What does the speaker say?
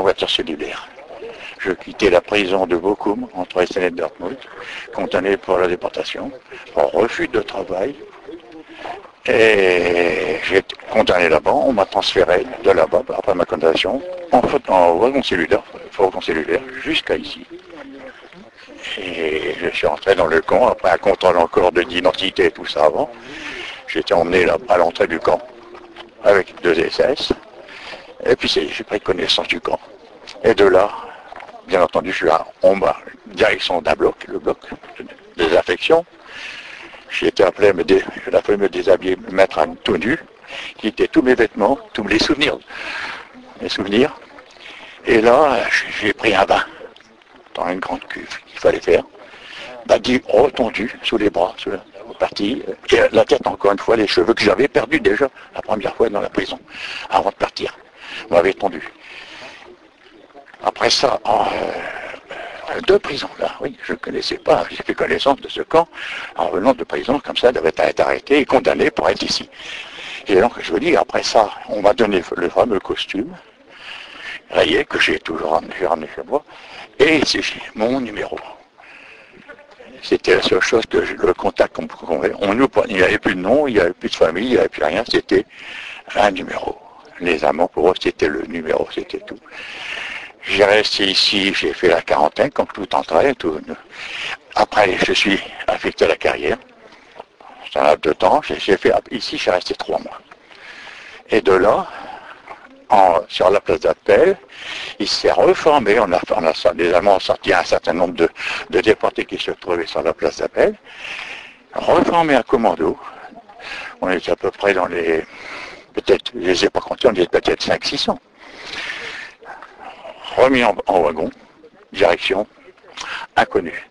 en voiture cellulaire. Je quittais la prison de Bochum, entre Essen et Dortmund, condamné pour la déportation, pour refus de travail. Et j'ai été condamné là-bas, on m'a transféré de là-bas, après ma condamnation, en wagon cellulaire, jusqu'à ici. Et je suis rentré dans le camp, après un contrôle encore d'identité et tout ça avant. J'ai été emmené là, à l'entrée du camp, avec 2 SS. Et puis j'ai pris connaissance du camp. Et de là, bien entendu, je suis en bas, direction d'un bloc, le bloc de désaffection. J'ai été appelé à me déshabiller, me mettre à tout nu, quitter tous mes vêtements, tous mes souvenirs. Et là, j'ai pris un bain dans une grande cuve qu'il fallait faire. Retendu sous les bras, sous la partie, et la tête encore une fois, les cheveux que j'avais perdus déjà la première fois dans la prison, avant de partir. On m'avait tendu. Après ça, de prison là, oui, je ne connaissais pas, j'ai fait connaissance de ce camp, en revenant de prison, comme ça, devait être arrêté et condamné pour être ici. Et donc, je vous dis, après ça, on m'a donné le fameux costume, rayé, que j'ai ramené chez moi, et c'est mon numéro. C'était la seule chose que le contact qu'on avait. Il n'y avait plus de nom, il n'y avait plus de famille, il n'y avait plus rien, c'était un numéro. Les amants, pour eux, c'était le numéro, c'était tout. J'ai resté ici, j'ai fait la quarantaine, comme tout entrée. Après, je suis affecté à la carrière. C'est un laps de temps. Ici, j'ai resté 3 mois. Et de là, sur la place d'appel, il s'est reformé. Les Allemands ont sorti un certain nombre de déportés qui se trouvaient sur la place d'appel. Reformé un commando. On était à peu près dans les... Peut-être, je ne les ai pas comptés, on était peut-être 500-600. Remis en wagon, direction inconnue.